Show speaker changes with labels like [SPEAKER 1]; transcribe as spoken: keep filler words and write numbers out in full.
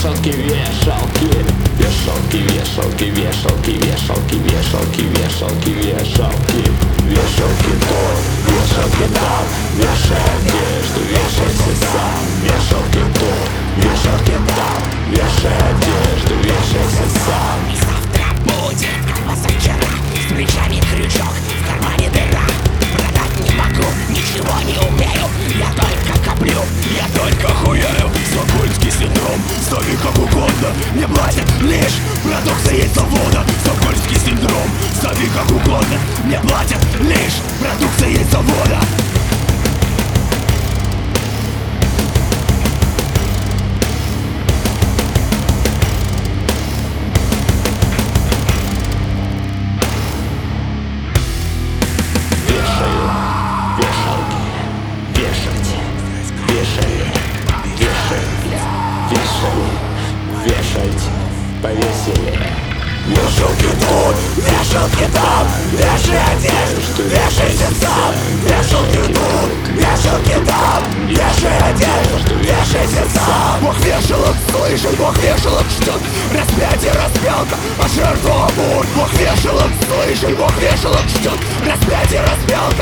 [SPEAKER 1] вешалки, вешалки, вешалки, вешалки, вешалки, вешалки, вешалки, вешалки, вешалки, вешалки тут, вешалки там, вешай одежду, вешайся сам. Вешалки тут, вешалки там, вешай одежду, вешайся сам.
[SPEAKER 2] И завтра будет, как позавчера, с плечами крючок, в кармане дыра. Продать не могу, ничего не умею, я только коплю, я только хуяю.
[SPEAKER 3] Стокгольмский синдром, стави как угодно, мне платят лишь продукция из завода. Стокгольмский синдром, стави как угодно, мне платят лишь продукция из завода.
[SPEAKER 1] Вешайте, повесили.
[SPEAKER 3] Вешалки тут, вешалки там, вешай одежду, вешайся сам. Вешалки тут, вешалки там, вешай одежду, вешайся сам. Бог вешалок слышит, Бог вешалок ждет, распятие, распялка, а жертва амур. Бог вешалок слышит, Бог вешалок ждет, распятие, распялка.